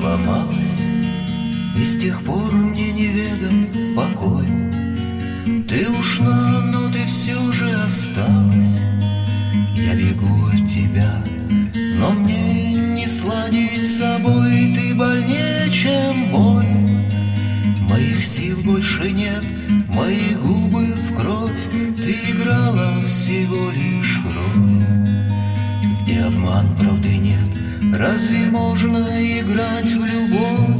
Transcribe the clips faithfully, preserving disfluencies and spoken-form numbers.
сломалась, и с тех пор мне неведом покой. Ты ушла, но ты все же осталась. Я бегу от тебя, но мне не сладить с собой. Ты больнее, чем боль. Моих сил больше нет, мои губы в кровь. Ты играла всего лишь роль. Где обман, правды нет, разве можно играть в любовь?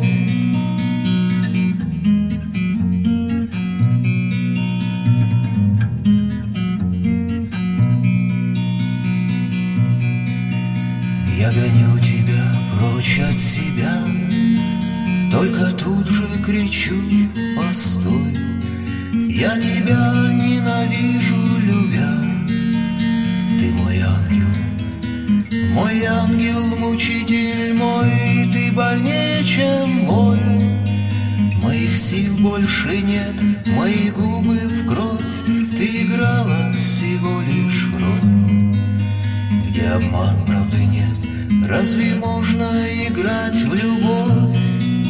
Я гоню тебя прочь от себя, только тут же кричу: постой. Я тебя ненавижу, любя. Ты мой ангел, мой ангел-мучитель мой. Ты больнее, чем боль. Моих сил больше нет, мои губы в кровь. Ты играла всего лишь роль. Где обман, правды нет, разве можно играть в любовь?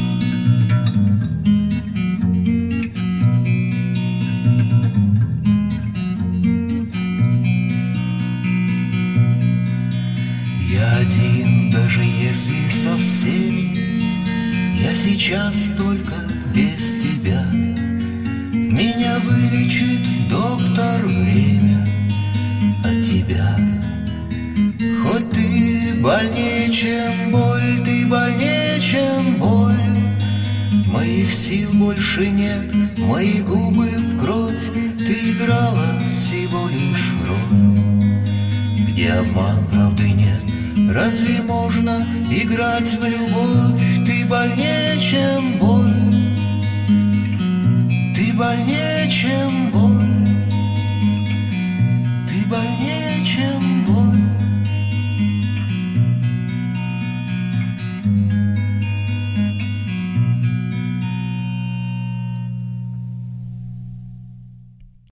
Я один, даже если совсем. Я сейчас только без тебя. Меня вылечит доктор время от тебя. Хоть ты больнее, чем боль, ты больнее, чем боль. Моих сил больше нет, мои губы в кровь. Ты играла всего лишь роль. Где обман, правды нет, разве можно играть в любовь? Ты больнее, чем боль.